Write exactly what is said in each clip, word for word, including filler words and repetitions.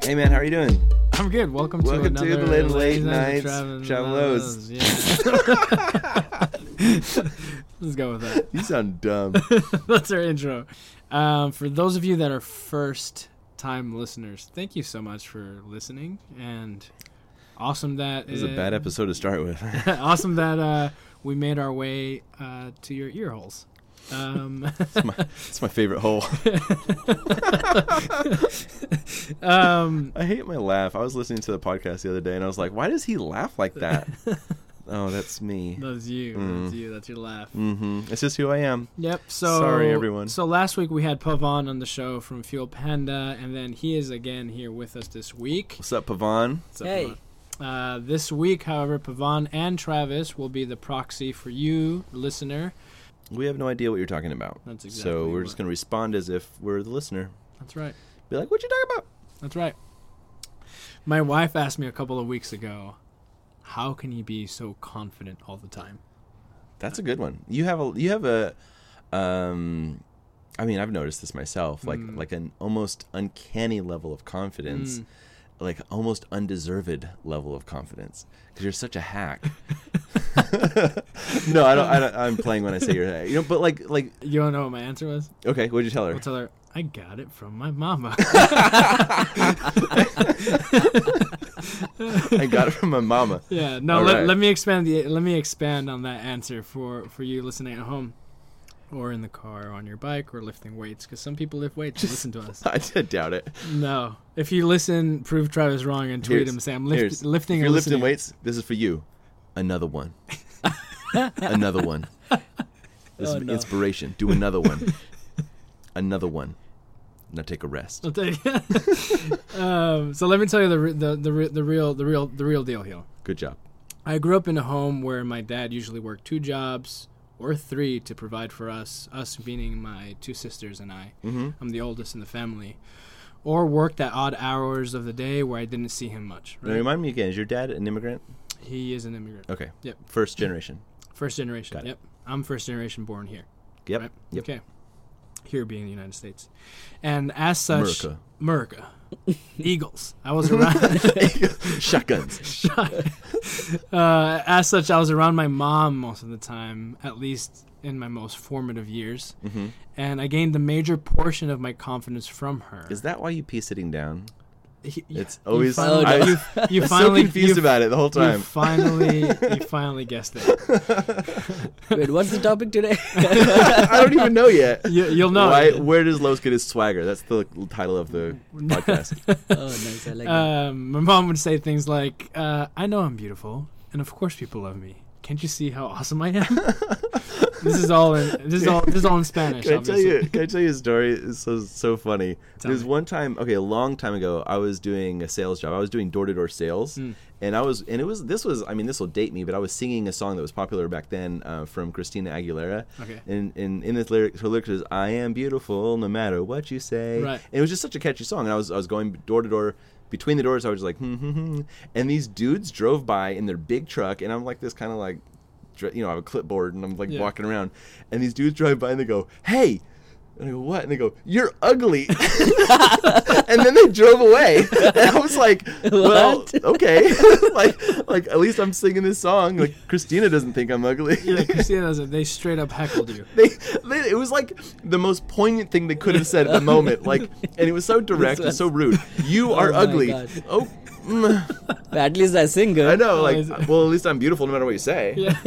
Hey man, how are you doing? I'm good. Welcome, Welcome to to another the late, late late night nights Travelos. Yeah. Let's go with that. You sound dumb. That's our intro. Um, for those of you that are first time listeners, thank you so much for listening, and awesome that It was a bad episode to start with. awesome that uh, we made our way uh, to your ear holes. Um, it's, my, it's my favorite hole. um, I hate my laugh. I was listening to the podcast the other day, and I was like, why does he laugh like that? Oh, that's me. That's you. Mm. That's you. That's your laugh. Mm-hmm. It's just who I am. Yep. So Sorry, everyone. So last week we had Pavan on the show from Fuel Panda, and then he is again here with us this week. What's up, Pavan? What's up, Hey. Pavan? Uh, this week, however, Pavan and Travis will be the proxy for you, listener. We have no idea what you're talking about. That's exactly So we're what- just going to respond as if we're the listener. That's right. Be like, what you talking about? That's right. My wife asked me a couple of weeks ago, how can you be so confident all the time? That's a good one. You have a you have a um I mean, I've noticed this myself, like Mm. like an almost uncanny level of confidence, Mm. like almost undeserved level of confidence because you're such a hack. No, I don't, I don't I'm playing when I say you're a hack. You know, but like like You don't know what my answer was? okay, what'd you tell her? I'll tell her, I got it from my mama. I got it from my mama. Yeah, no. All Let, right. let me expand the let me expand on that answer for, for you listening at home, or in the car, or on your bike, or lifting weights. Because some people lift weights and listen to us. I did doubt it. No, if you listen, prove Travis wrong and tweet Here's- him. Say I'm here's- lift, lifting. If or you're lifting listening. weights, this is for you. Another one. Another one. This Oh, is no. inspiration. Do another one. Another one. Now take a rest. I'll tell you. um, so let me tell you the, re- the the re- the real the real the real deal here. Good job. I grew up in a home where my dad usually worked two jobs or three to provide for us, us meaning my two sisters and I. Mm-hmm. I'm the oldest in the family. Or worked at odd hours of the day where I didn't see him much. Now Right? remind me again, is your dad an immigrant? He is an immigrant. Okay. Yep. First generation. First generation. Got it. Yep. I'm first generation born here. Yep. Right? Yep. Okay. Here being the United States. And as such... America. America. Eagles. I was around... Shotguns. uh, as such, I was around my mom most of the time, at least in my most formative years. Mm-hmm. And I gained a major portion of my confidence from her. Is that why you pee sitting down? He- It's you always... finally, I you, was you so finally confused you, about it the whole you time. finally you finally guessed it. Wait, what's the topic today? I don't even know yet. You, you'll know. Why, where does Los get his swagger? That's the title of the podcast. Oh, nice. I like that. Um, my mom would say things like, uh, "I know I'm beautiful, and of course people love me. Can't you see how awesome I am?" This is all in this is all this is all in Spanish. Can I obviously. tell you? Can I tell you a story? It's so so funny. Tell There's me. one time, okay, a long time ago, I was doing a sales job. I was doing door to door sales, Mm. and I was, and it was, this was, I mean, this will date me, but I was singing a song that was popular back then uh, from Christina Aguilera. Okay. And and in this lyric, her lyric is, "I am beautiful, no matter what you say." Right. And it was just such a catchy song, and I was I was going door to door. Between the doors, I was just like, hmm, hmm, hmm. And these dudes drove by in their big truck, and I'm like this kind of like, dr- you know, I have a clipboard, and I'm like Yeah. walking around, and these dudes drive by, and they go, "Hey," and I go, "What?" And they go, "You're ugly," and then they drove away, and I was like, "Well, What? okay," like, like at least I'm singing this song. Like Christina doesn't think I'm ugly. Yeah, Christina doesn't. They straight up heckled you. They, they, it was like the most poignant thing they could have said at the moment. Like, and it was so direct and was- so rude. You Oh are my ugly. God. Oh, mm, But at least I sing good. I know. Like, is it- well, at least I'm beautiful no matter what you say. Yeah.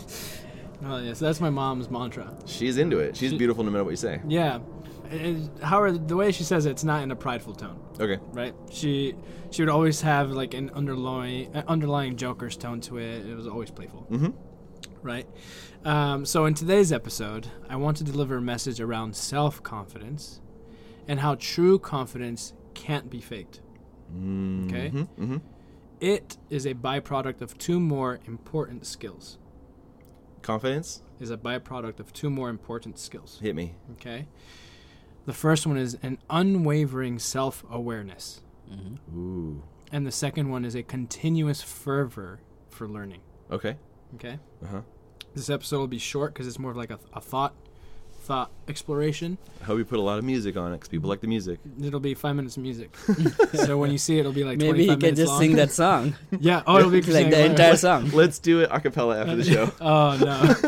Oh yeah. So that's my mom's mantra. She's into it. She's She- beautiful no matter what you say. Yeah. And however, the way she says it, it's not in a prideful tone, Okay. right? She she would always have like an underlying uh, underlying joker's tone to it. It was always playful, Mm-hmm. right? Um, so in today's episode, I want to deliver a message around self-confidence and how true confidence can't be faked. Okay? Mm-hmm. It is a byproduct of two more important skills. Confidence. Is a byproduct of two more important skills. Hit me. Okay? The first one is an unwavering self-awareness. Mhm. Ooh. And the second one is a continuous fervor for learning. Okay. Okay? Uh huh. This episode will be short because it's more of like a, a thought thought exploration. I hope you put a lot of music on it because people like the music. It'll be five minutes of music. So when you see it, it'll be like Maybe twenty-five he can minutes just long. sing that song. Yeah. Oh, it'll be Like the singing. entire song. Let's do it a cappella after the show. Oh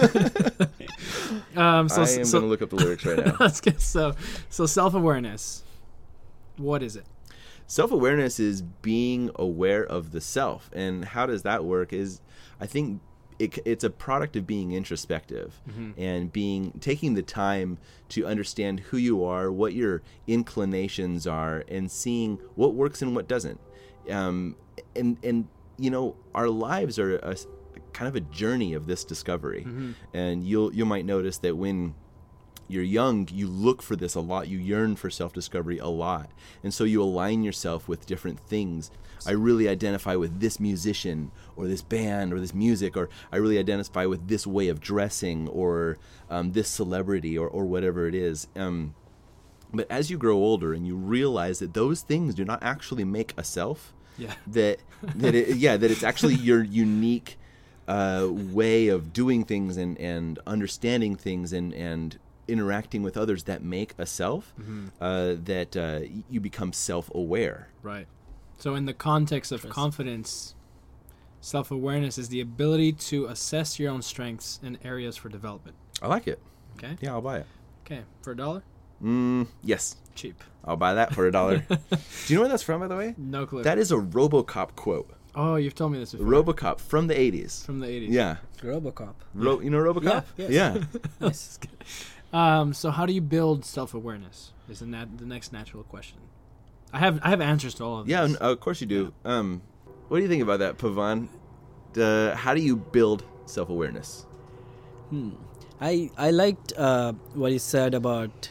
no. um. So I am so, going to look up the lyrics right now. let's get so so self awareness. What is it? Self-awareness is being aware of the self. And how does that work is, I think it, it's a product of being introspective Mm-hmm. and being taking the time to understand who you are, what your inclinations are, and seeing what works and what doesn't. Um, and, and, you know, our lives are a, kind of a journey of this discovery. Mm-hmm. And you'll you might notice that when you're young, you look for this a lot. You yearn for self-discovery a lot. And so you align yourself with different things. I really identify with this musician or this band or this music, or I really identify with this way of dressing or um, this celebrity or, or whatever it is. Um, but as you grow older and you realize that those things do not actually make a self, Yeah. that, that it, yeah, that it's actually your unique uh, way of doing things and, and understanding things and, and interacting with others that make a self, Mm-hmm. uh, that uh, you become self-aware. Right. So in the context of confidence, self-awareness is the ability to assess your own strengths and areas for development. I like it. Okay. Yeah, I'll buy it. Okay. For a dollar? Mm, yes, Cheap. I'll buy that for a dollar. Do you know where that's from, by the way? No clue. That is a RoboCop quote. oh, you've told me this before. RoboCop from the eighties. From the eighties. Yeah. Robocop. Ro- you know RoboCop? Yeah, yes. Yeah. Yes. Um, so how do you build self-awareness? Is the, nat- the next natural question. I have I have answers to all of Yeah, this. n- of course you do. Um, what do you think about that, Pavan? Uh, how do you build self-awareness? Hmm. I I liked uh, what you said about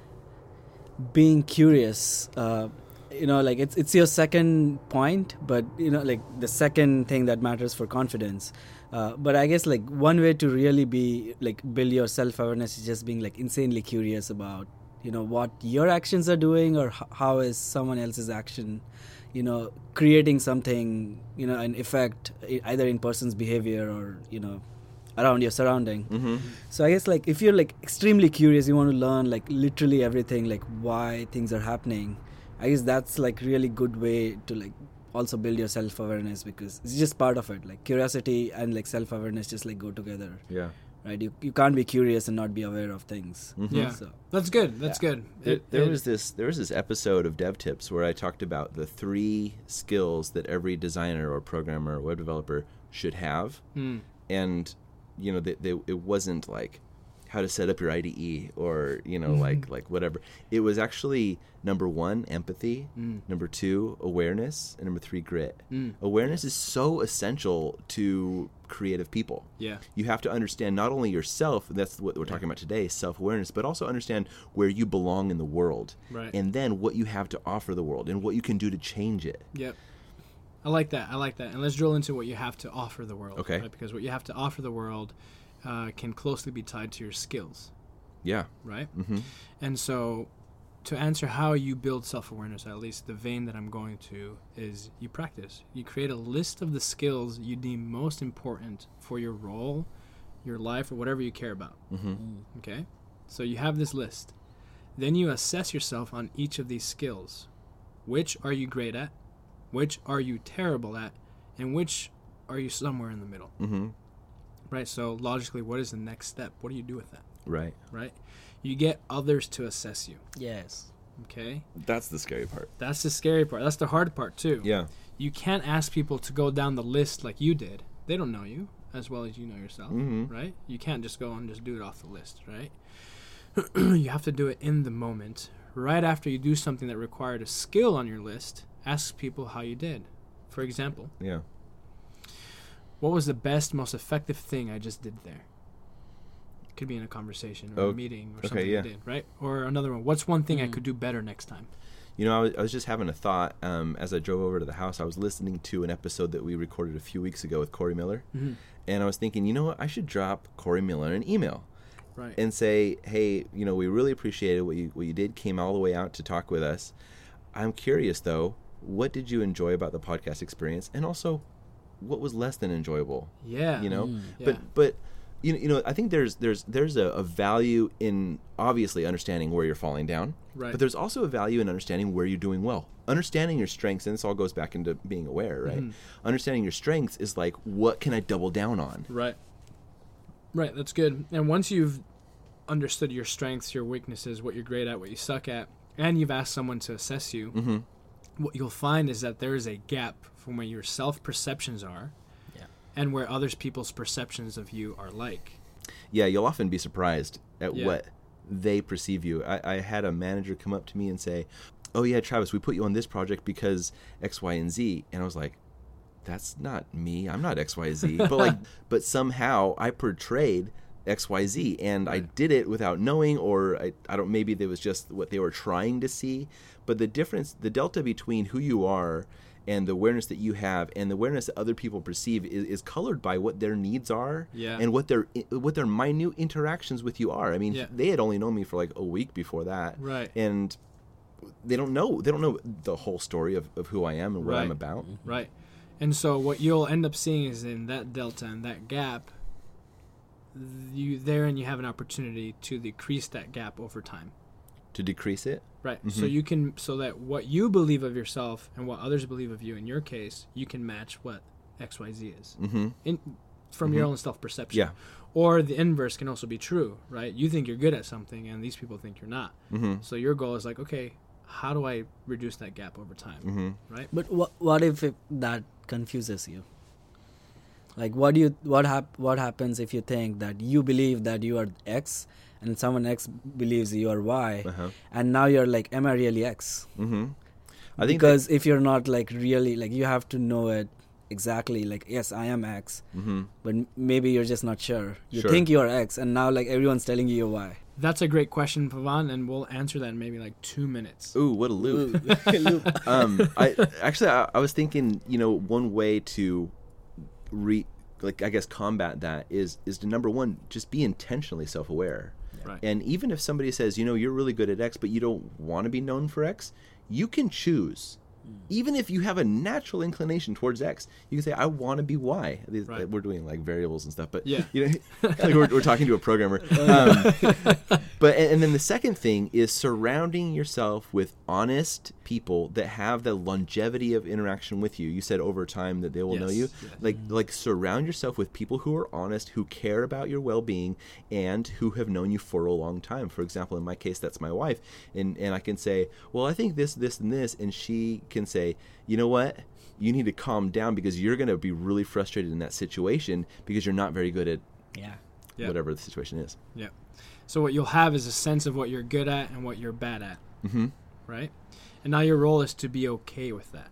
being curious. Uh, you know, like it's it's your second point, but you know, like the second thing that matters for confidence. Uh, but I guess like one way to really be like build your self awareness is just being like insanely curious about you know what your actions are doing or h- how is someone else's action, you know, creating something, you know, an effect e- either in person's behavior or you know around your surrounding. Mm-hmm. So I guess like if you're like extremely curious, you want to learn like literally everything, like why things are happening. I guess that's like really good way to like also build your self-awareness because it's just part of it. Like curiosity and like self-awareness just like go together, Yeah. right? You you can't be curious and not be aware of things. Mhm. Yeah. So That's good. That's Yeah. good. There, It- there it- was this there was this episode of Dev Tips where I talked about the three skills that every designer or programmer or web developer should have, Hmm. and you know they, they, it wasn't like how to set up your I D E or you know Mm-hmm. like like whatever. It was actually number one, empathy, Mm. number two, awareness, and number three, grit. Mm. Awareness is so essential to creative people. Yeah. You have to understand not only yourself, and that's what we're talking about today, self-awareness, but also understand where you belong in the world. Right. And then what you have to offer the world and what you can do to change it. Yep. I like that. I like that. And let's drill into what you have to offer the world. Okay. Right? Because what you have to offer the world uh, can closely be tied to your skills, Yeah. right? Mm-hmm. And so, to answer how you build self-awareness, at least the vein that I'm going to is you practice. You create a list of the skills you deem most important for your role, your life, or whatever you care about. Mm-hmm. Okay? So you have this list. Then you assess yourself on each of these skills. Which are you great at? Which are you terrible at? And which are you somewhere in the middle? Mm-hmm. Right? So logically, what is the next step? What do you do with that? Right. Right? You get others to assess you. yes, Okay? That's the scary part. That's the scary part. That's the hard part, too. Yeah. You can't ask people to go down the list like you did. They don't know you as well as you know yourself, Mhm. right? You can't just go and just do it off the list, right? You have to do it in the moment. Right after you do something that required a skill on your list, ask people how you did. For example, Yeah. what was the best, most effective thing I just did there? Could be in a conversation or Oh, a meeting or okay, something yeah. you did, right? Or another one. What's one thing I Mm. could do better next time? You know, I was, I was just having a thought um, as I drove over to the house. I was listening to an episode that we recorded a few weeks ago with Corey Miller. Mm-hmm. And I was thinking, you know what? I should drop Corey Miller an email. Right. And say, hey, you know, we really appreciated what you what you did. Came all the way out to talk with us. I'm curious though, what did you enjoy about the podcast experience, and also, what was less than enjoyable? yeah. You know, Mm. Yeah. but but You know, you know, I think there's there's there's a, a value in obviously understanding where you're falling down, Right. but there's also a value in understanding where you're doing well. Understanding your strengths, and this all goes back into being aware, right? Mhm. Understanding your strengths is like, what can I double down on? Right. Right, that's good. And once you've understood your strengths, your weaknesses, what you're great at, what you suck at, and you've asked someone to assess you, Mm-hmm. what you'll find is that there is a gap from where your self-perceptions are Yeah. and where other people's perceptions of you are like. Yeah, you'll often be surprised at Yeah. what they perceive you. I, I had a manager come up to me and say, "Oh yeah, Travis, we put you on this project because X, Y, and Z," and I was like, "That's not me. I'm not X, Y, Z." But like, but somehow I portrayed X, Y, Z, and I did it without knowing, or I, I don't. Maybe that was just what they were trying to see. But the difference, the delta between who you are and the awareness that you have, and the awareness that other people perceive, is, is colored by what their needs are, Yeah. and what their what their minute interactions with you are. I mean, Yeah. they had only known me for like a week before that, Right. and they don't know they don't know the whole story of, of who I am and what I'm Right. about. Right. And so what you'll end up seeing is in that delta and that gap, you therein you have an opportunity to decrease that gap over time. To decrease it, Right. So Mhm. you can so that what you believe of yourself and what others believe of you in your case, you can match what X Y Z is. mm-hmm. In from your own self-perception. Yeah. Or the inverse can also be true, right? You think you're good at something and these people think you're not. Mm-hmm. So your goal is like, okay, how do I reduce that gap over time, Mm-hmm. right? But what what if it, that confuses you? Like, what do you what hap- what happens if you think that you believe that you are X and someone X believes you are Y, Uh-huh. and now you're like, am I really X? Mm-hmm. I think Because if you're not like really like, you have to know it exactly. Like, yes, I am X, that, mm-hmm. but m- maybe you're just not sure. You Sure. think you're X, and now like everyone's telling you you're Y. That's a great question, Pavan, and we'll answer that in maybe like two minutes. Ooh, what a loop. Loop. um, I actually I, I was thinking, you know, one way to re like I guess combat that is is to, number one, just be intentionally self-aware. Right. And even if somebody says, you know, you're really good at X, but you don't want to be known for X, you can choose. Even if you have a natural inclination towards X, you can say, I want to be Y. These, Right. We're doing like variables and stuff, but Yeah. you know, like we're, we're talking to a programmer. Um, but and, and then the second thing is surrounding yourself with honest people that have the longevity of interaction with you. You said over time that they will know Yes, you. yes. Like like surround yourself with people who are honest, who care about your well-being, and who have known you for a long time. For example, in my case, that's my wife, and and I can say, well, I think this, this, and this, and she can say, you know what? You need to calm down because you're going to be really frustrated in that situation because you're not very good at Yeah. Yeah. whatever the situation is. Yeah. So what you'll have is a sense of what you're good at and what you're bad at, Mm-hmm. right? And now your role is to be okay with that.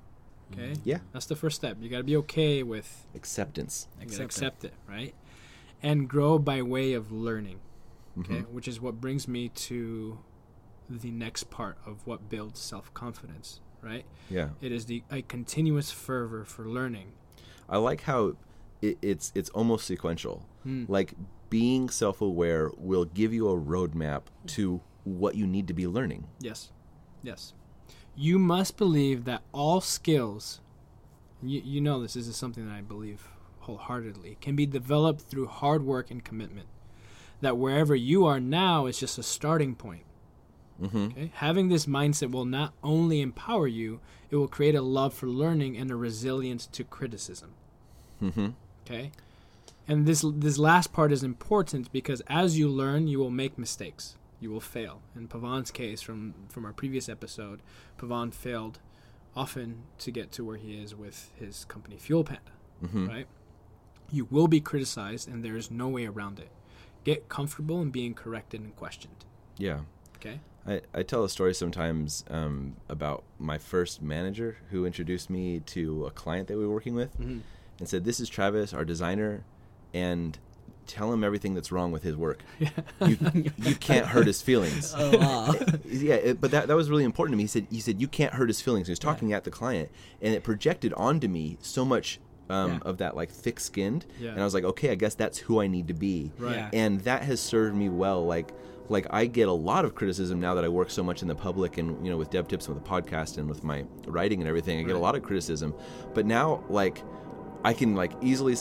Okay? Yeah. That's the first step. You got to be okay with Acceptance. you Accept gotta it. accept it, right? And grow by way of learning. Okay? Mhm. Which is what brings me to the next part of what builds self-confidence, right? Yeah. It is the a continuous fervor for learning. I like how it, it's it's almost sequential. Hmm. Like being self-aware will give you a roadmap to what you need to be learning. Yes. Yes. You must believe that all skills, you, you know this, this is something that I believe wholeheartedly, can be developed through hard work and commitment. That wherever you are now is just a starting point. Mm-hmm. Okay? Having this mindset will not only empower you, it will create a love for learning and a resilience to criticism. Mm-hmm. Okay? And this this last part is important because as you learn, you will make mistakes. You will fail. In Pavan's case, from, from our previous episode, Pavan failed often to get to where he is with his company Fuel Panda, Mm-hmm. right? You will be criticized, and there is no way around it. Get comfortable in being corrected and questioned, Yeah. okay? I, I tell a story sometimes um, about my first manager who introduced me to a client that we were working with Mm-hmm. and said, this is Travis, our designer, and tell him everything that's wrong with his work. You, you can't hurt his feelings. Oh, wow. Yeah, it, but that that was really important to me. He said, he said, you can't hurt his feelings. He was talking at the client, and it projected onto me so much um, Yeah. of that, like, thick-skinned. Yeah. And I was like, okay, I guess that's who I need to be. Right. Yeah. And that has served me well. Like, like I get a lot of criticism now that I work so much in the public, and you know, with Dev Tips and with the podcast and with my writing and everything. I get a Right. lot of criticism, but now like I can like easily say,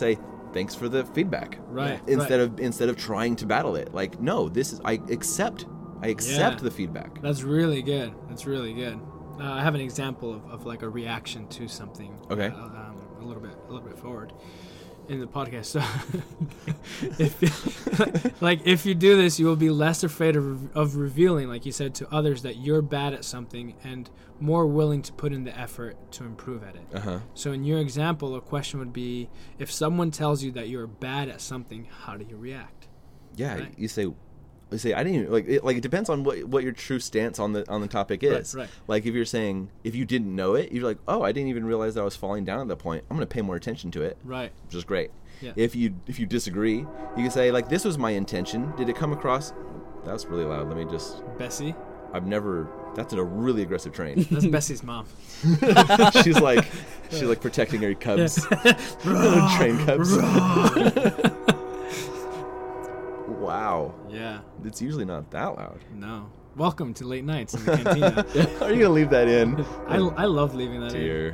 thanks for the feedback. Right. Instead right. of instead of trying to battle it. Like, no, this is I accept. I accept Yeah. the feedback. That's really good. That's really good. Uh, I have an example of, of like a reaction to something. Okay. Uh, um, a little bit, a little bit forward in the podcast. So, if, like, if you do this, you will be less afraid of of revealing, like you said, to others that you're bad at something, and more willing to put in the effort to improve at it. Uh huh. So, in your example, a question would be: if someone tells you that you're bad at something, how do you react? Yeah. Right. You say. You say I didn't even, like it, like it depends on what what your true stance on the on the topic is. Right, right. Like if you're saying if you didn't know it, you're like, oh, I didn't even realize that I was falling down at that point. I'm gonna pay more attention to it. Right. Which is great. Yeah. If you if you disagree, you can say like, this was my intention. Did it come across? That's really loud. Let me just. Bessie. I've never. That's a really aggressive train. That's Bessie's mom. she's like she's like protecting her cubs. Train cubs. Wow. Yeah. It's usually not that loud. No. Welcome to late nights in the cantina. Are you gonna leave that in? I, I love leaving that Dear.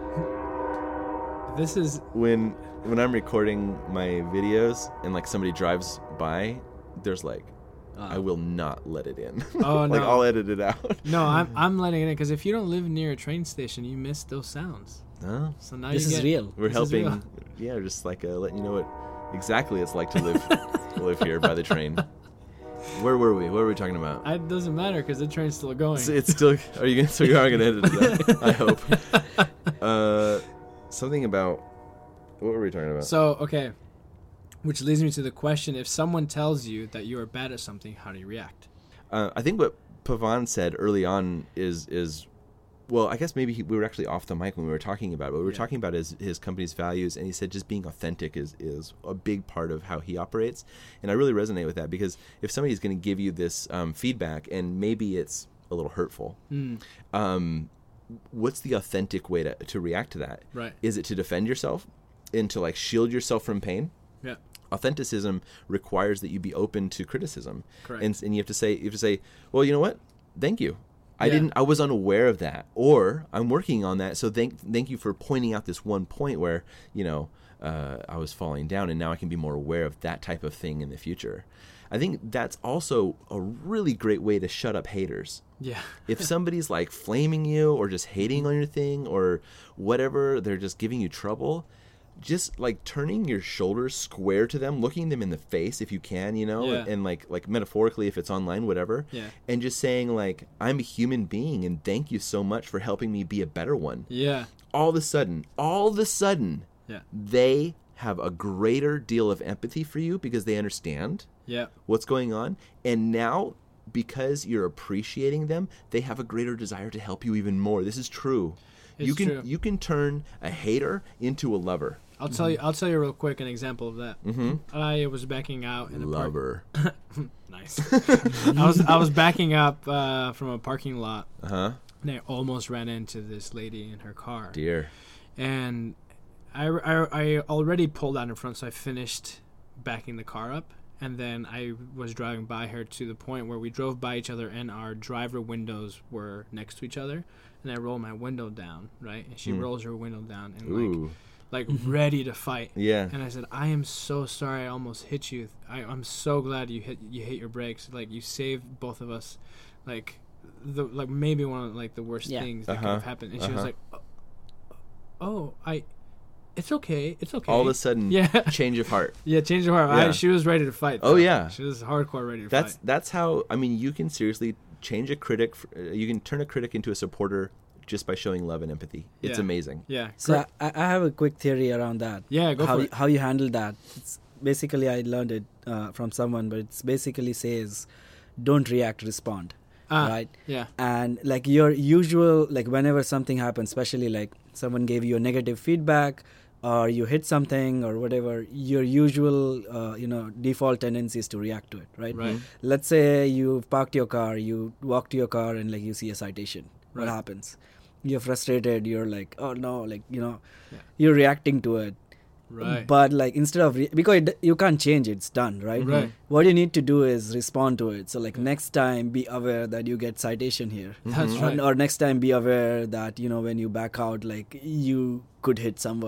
in. This is When when I'm recording my videos and like somebody drives by, there's like Ah. I will not let it in. Oh, like no. I'll edit it out. no. I'm I'm letting it in because if you don't live near a train station, you miss those sounds. No, So now This you is get, real. we're This is helping. real. Yeah, just like uh, letting you know what exactly it's like to live to live here by the train. Where were we? What were we talking about? I- It doesn't matter because the train's still going. It's, it's still. Are you gonna? So you are gonna edit it out, I hope. Uh, something about. What were we talking about? So okay, which leads me to the question: if someone tells you that you are bad at something, how do you react? Uh, I think what Pavan said early on is is, well, I guess maybe he, we were actually off the mic when we were talking about it. But we were Yeah. talking about his his company's values, and he said just being authentic is is a big part of how he operates, and I really resonate with that because if somebody's going to give you this um, feedback, and maybe it's a little hurtful, Mm, um, what's the authentic way to to react to that? right. Is it to defend yourself and to like shield yourself from pain? Yeah. Authenticism requires that you be open to criticism. Correct. And, and you have to say, you have to say, well, you know what? Thank you. I Yeah. didn't, I was unaware of that, or I'm working on that. So thank, thank you for pointing out this one point where, you know, uh, I was falling down, and now I can be more aware of that type of thing in the future. I think that's also a really great way to shut up haters. Yeah. If somebody's like flaming you or just hating on your thing or whatever, they're just giving you trouble, just like turning your shoulders square to them, looking them in the face if you can, you know, Yeah. and like like metaphorically if it's online, whatever, Yeah. and just saying like, I'm a human being and thank you so much for helping me be a better one. Yeah. All of a sudden, all of a sudden, Yeah. they have a greater deal of empathy for you because they understand Yeah. what's going on, and now because you're appreciating them, they have a greater desire to help you even more. This is true. It's you can true. you can turn a hater into a lover. I'll tell you. I'll tell you real quick an example of that. Mm-hmm. I was backing out in a park. Lover. Nice. I was I was backing up uh, from a parking lot, Uh huh. and I almost ran into this lady in her car. Dear. And I, I, I already pulled out in front, so I finished backing the car up, and then I was driving by her to the point where we drove by each other, and our driver windows were next to each other, and I roll my window down, right, and she Hmm. rolls her window down, and Ooh. like like ready to fight. Yeah. And I said, I am so sorry I almost hit you. I, I'm so glad you hit you hit your brakes. Like you saved both of us. Like the like maybe one of like the worst Yeah. things that could Uh-huh. have happened. And she Uh-huh. was like, oh, oh, I, it's okay, it's okay. All of a sudden, yeah, change of heart. yeah, change of heart. I, Yeah. she was ready to fight. Oh, though. yeah. she was hardcore ready to That's fight. that's how. I mean, you can seriously change a critic. f- uh, You can turn a critic into a supporter just by showing love and empathy. It's Yeah. amazing. Yeah, So correct. I, I have a quick theory around that. yeah, go how for you, it. how you handle that. It's basically I learned it uh, from someone, but it's basically says, don't react, respond, Ah, right? yeah, And like your usual, like whenever something happens, especially like someone gave you a negative feedback or you hit something or whatever, your usual, uh, you know, default tendency is to react to it, right? right. Let's say you've parked your car, you walk to your car and like you see a citation. What Right. happens? You're frustrated. You're like, oh no, like, you know, Yeah. you're reacting to it. Right. But like instead of, re- because it, you can't change it, it's done, right? Right. What you need to do is respond to it. So like Yeah. next time be aware that you get citation here. That's Mhm. right. Or, or next time be aware that, you know, when you back out, like you could hit someone.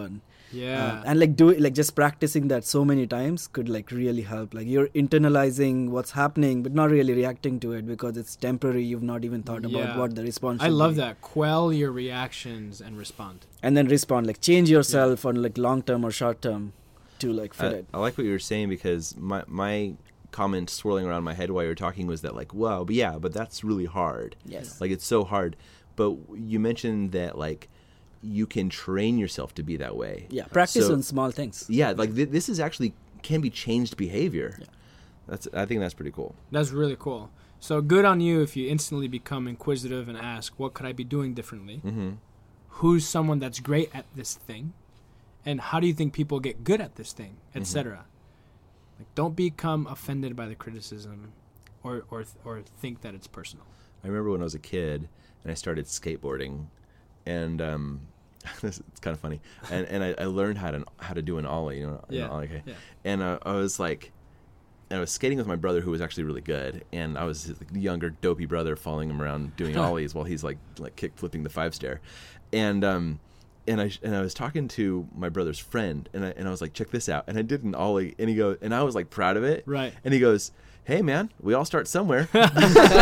Yeah. Uh, and like do like just practicing that so many times could like really help. Like you're internalizing what's happening, but not really reacting to it because it's temporary. You've not even thought Yeah. about what the response. I should love be. that. Quell your reactions and respond. And then respond, like change yourself on like long term or short term to like fit I, it. I like what you were saying because my my comment swirling around my head while you were talking was that like, wow, but yeah, but that's really hard. Yes. Like it's so hard. But you mentioned that like you can train yourself to be that way. Yeah. Practice So- on small things. Yeah, like th- this is actually can be changed behavior. Yeah. That's I think that's pretty cool. That's really cool. So good on you if you instantly become inquisitive and ask, what could I be doing differently? Mm-hmm. Who's someone that's great at this thing? And how do you think people get good at this thing, et cetera? Like, don't become offended by the criticism or, or, or think that it's personal. I remember when I was a kid and I started skateboarding, and um, this, it's kind of funny. And and I, I learned how to how to do an ollie, you know, Yeah, an ollie, okay. yeah. And uh, I was like, and I was skating with my brother who was actually really good, and I was his like, younger dopey brother following him around doing ollies while he's like like kick flipping the five stair, and um. And I and I was talking to my brother's friend, and I and I was like, check this out, and I did an ollie, and he goes, and I was like proud of it, Right. And he goes, hey man, we all start somewhere. And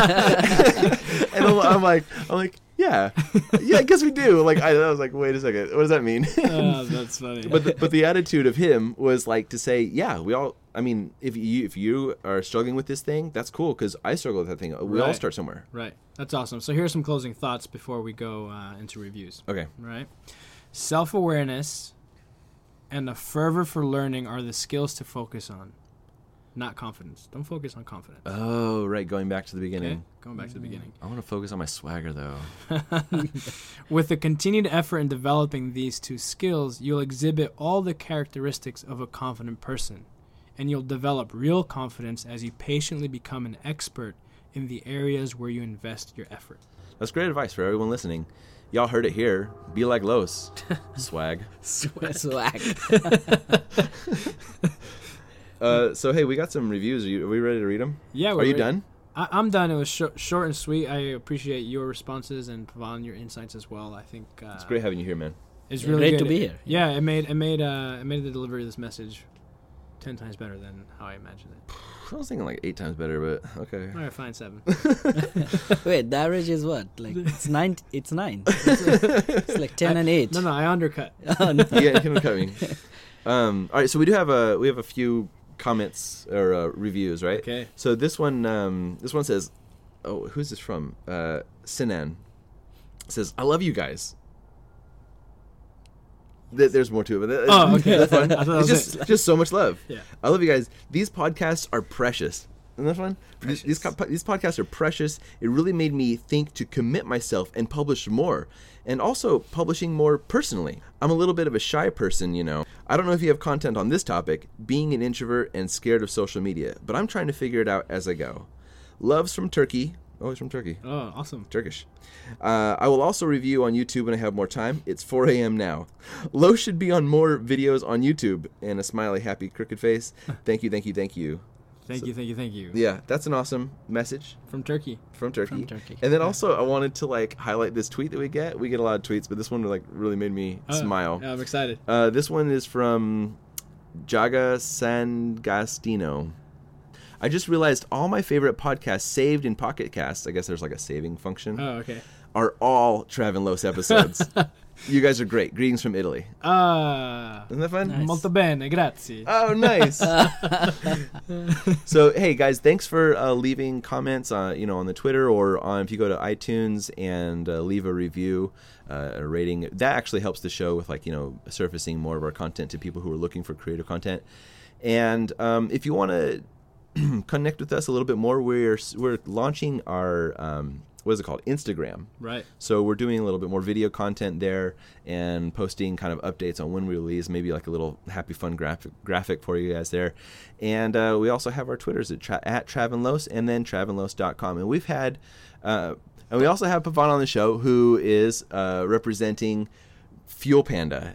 I'm, I'm like, I'm like, yeah, yeah, I guess we do. Like I, I was like, wait a second, what does that mean? Oh, that's funny. but the, but the attitude of him was like to say, yeah, we all. I mean, if you if you are struggling with this thing, that's cool because I struggle with that thing. We all Right. start somewhere. Right. That's awesome. So here's some closing thoughts before we go uh, into reviews. Okay. Right? Self-awareness and a fervor for learning are the skills to focus on, not confidence. Don't focus on confidence. Oh, right. Going back to the beginning. Okay? Going back to the beginning. I want to focus on my swagger though. With the continued effort in developing these two skills, you'll exhibit all the characteristics of a confident person, and you'll develop real confidence as you patiently become an expert in the areas where you invest your effort. That's great advice for everyone listening. Y'all heard it here. Be like Los. Swag. Swag. Uh, so hey, we got some reviews. Are, you, are we ready to read them? Yeah, we're Are you ready. done? I, I'm done. It was sh- short and sweet. I appreciate your responses and Pavan, your insights as well. I think uh, It's great having you here, man. It's Yeah, really great good. to be here. Yeah, it made it made uh it made the delivery of this message ten times better than how I imagined it. I was thinking like eight times better, but okay. All right, fine, seven. Wait, the average is what? Like it's nine. It's nine. It's, it's like ten I- and eight. No, no, I undercut. Oh, no. Yeah, you can cut me. Um, all right, so we do have a we have a few comments or uh, reviews, right? Okay. So this one, um, this one says, "Oh, who's this from?" Uh, Sinan says, "I love you guys." Th- There's more to it, but that- Oh, okay. that's fun. I thought that It's was just it. just so much love. Yeah. I love you guys. These podcasts are precious. Isn't that fun? These, these, Precious. co- these podcasts are precious. It really made me think to commit myself and publish more, and also publishing more personally. I'm a little bit of a shy person, you know. I don't know if you have content on this topic, being an introvert and scared of social media, but I'm trying to figure it out as I go. Loves from Turkey. Oh, he's from Turkey. Oh, awesome. Turkish. Uh, I will also review on YouTube when I have more time. It's four a.m. now. Lo should be on more videos on YouTube. And a smiley, happy, crooked face. Thank you, thank you, thank you. Thank So- you, thank you, thank you. Yeah, that's an awesome message From Turkey. from Turkey. From Turkey. And then also, I wanted to like highlight this tweet that we get. We get a lot of tweets, but this one like really made me Oh, smile. Yeah, I'm excited. Uh, this one is from Jaga Sangastino. I just realized all my favorite podcasts saved in Pocket Casts, I guess there's like a saving function, Oh, okay. are all Trav and Los episodes. You guys are great. Greetings from Italy. Ah, Isn't that fun? Nice. molto bene, grazie. Oh, nice. So, hey guys, thanks for uh, leaving comments, uh, you know, on the Twitter or on if you go to iTunes and uh, leave a review, uh, a rating. That actually helps the show with like you know surfacing more of our content to people who are looking for creative content. And um, if you want to connect with us a little bit more, we're we're launching our um, what is it called? Instagram. Right. So we're doing a little bit more video content there and posting kind of updates on when we release, maybe like a little happy fun graphic graphic for you guys there. And uh, we also have our Twitters at, tra- at Travenlos and then travenlos dot com. And we've had, uh, and we also have Pavan on the show who is uh, representing Fuel Panda.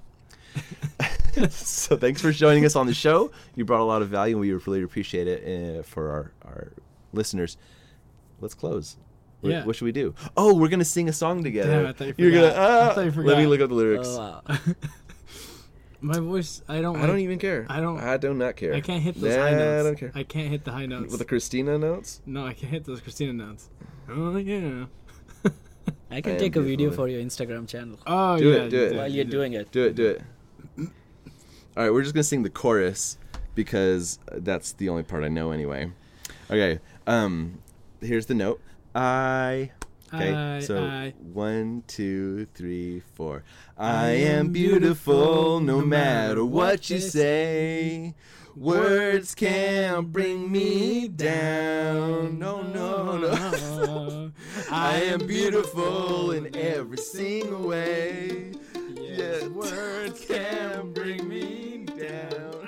So thanks for joining us on the show. You brought a lot of value and we really appreciate it uh, for our, our listeners. Let's close. What, Yeah. what should we do? Oh, we're gonna sing a song together. Damn, I thought you You're gonna. forgot. I Uh, thought you let me forgot. look up the lyrics. Oh, wow. My voice, I don't. I like, don't even care. I don't. I do not care. I can't hit those nah, high notes. I don't care. I can't hit the high notes. With the Christina notes? No, I can't hit those Christina notes. Oh yeah. I can I take a am video beautiful. for your Instagram channel Oh Do yeah. it, do you it. did, while you you're did. doing it. Do it, do it. All right, we're just gonna sing the chorus because that's the only part I know anyway. Okay, um, here's the note. I. Okay, I, so I. one, two, three, four. I am beautiful no matter what you say. Words can't bring me down. No, no, no. I am beautiful in every single way. Yes, words can't bring me down.